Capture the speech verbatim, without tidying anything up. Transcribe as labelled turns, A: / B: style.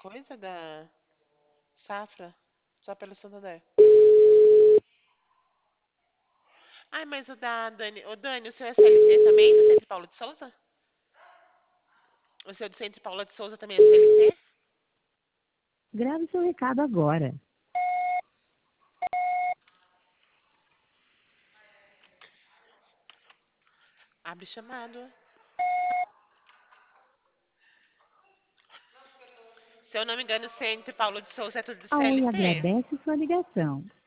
A: coisa da Safra? Só pelo Santander. Ai, mas o da Dani. O Dani, o seu é C L T também, do Centro Paulo de Souza? O seu do Centro Paulo de Souza também é C L T?
B: Grave seu recado agora.
A: Abre chamado. Se eu não me engano, o Centro Paulo de Souza é tudo do
B: A Oi
A: C L T.
B: agradece sua ligação.